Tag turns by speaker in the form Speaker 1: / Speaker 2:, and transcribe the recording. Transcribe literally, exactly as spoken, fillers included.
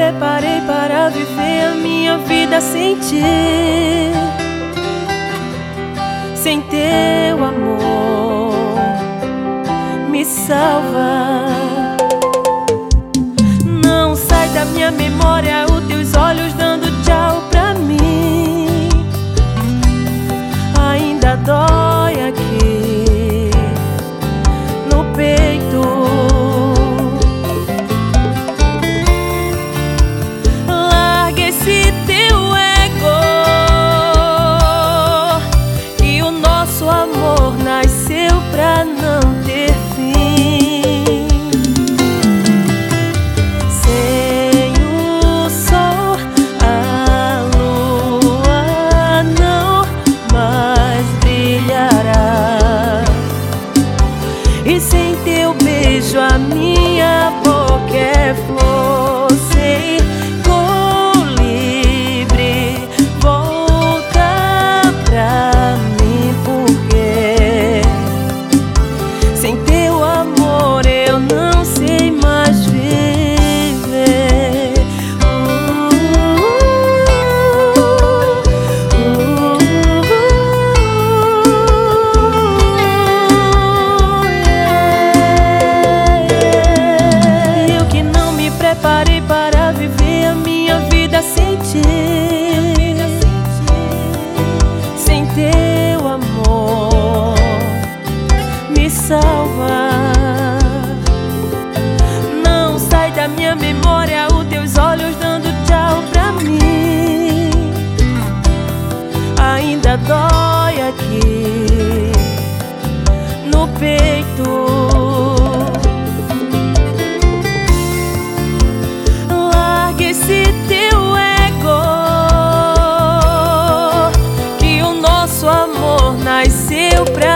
Speaker 1: preparei para viver a minha vida sem ti. Sem teu amor me salva. Não sai da minha memória os teus olhos dando tchau pra mim. Ainda dói aqui no peito. Larga esse teu ego, que o nosso amor nasceu pra não ter fim. Sem o sol, a lua não mais brilhará. E sem teu beijo a minha boca é flor. Sei, vou livre, volta pra mim, porque sem teu amor eu não sei mais viver. Uh, uh, uh, yeah. Eu que não me preparei para viver a minha vida sem ti. Sem teu amor me salva. Não sai da minha memória os teus olhos dando tchau pra mim. Ainda dói aqui no peito. Larga esse teu ego, que o nosso amor nasceu pra